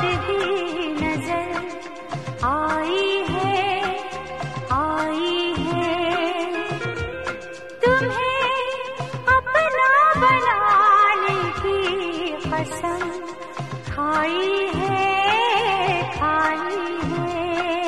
ही नजर आई है, आई है। तुम्हें अपना बनाने की कसम खाई है, खाई है।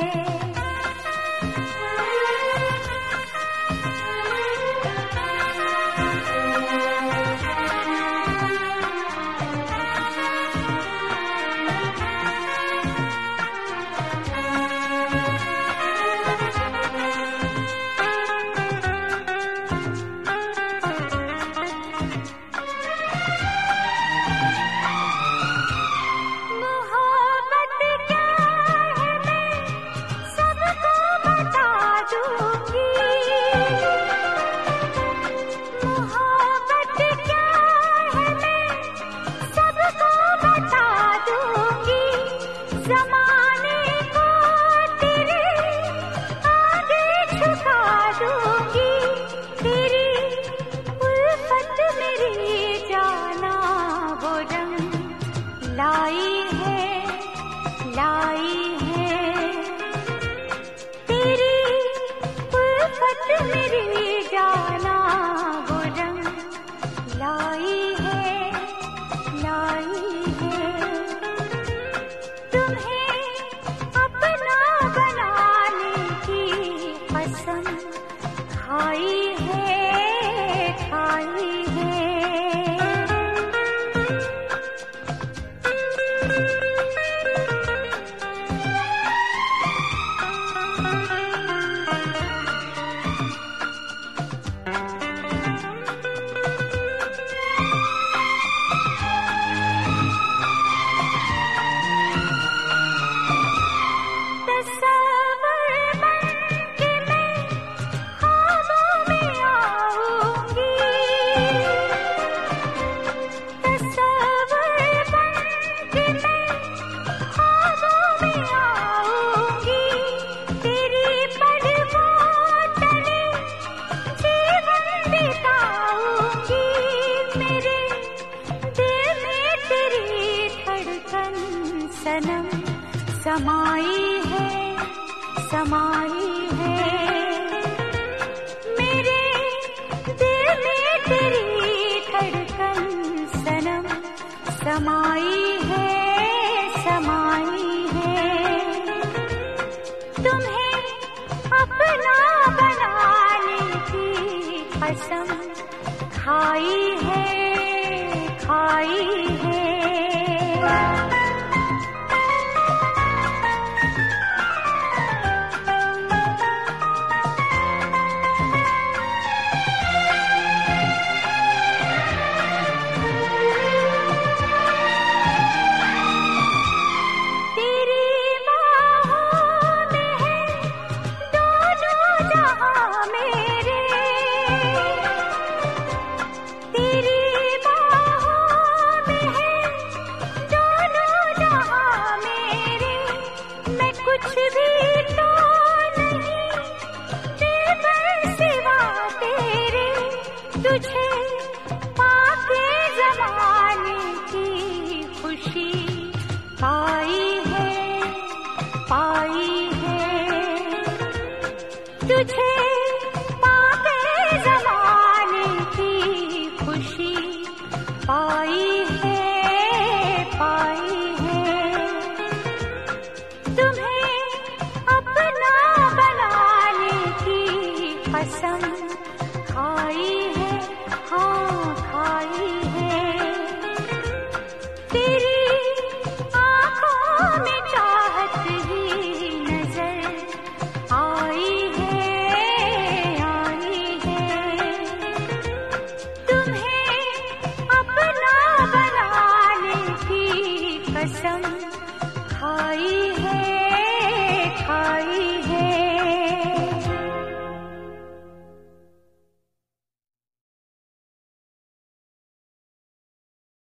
लाई है, लाई है तेरी उल्फत मेरी जाना वो रंग। लाई है, लाई है। तुम्हें अपना बनाने की कसम खाई है, खाई है। सनम समाई है, समाई है। मेरे दिल में तेरी धड़कन सनम समाई है, समाई है। तुम्हें अपना बनाने की कसम खाई है, खाई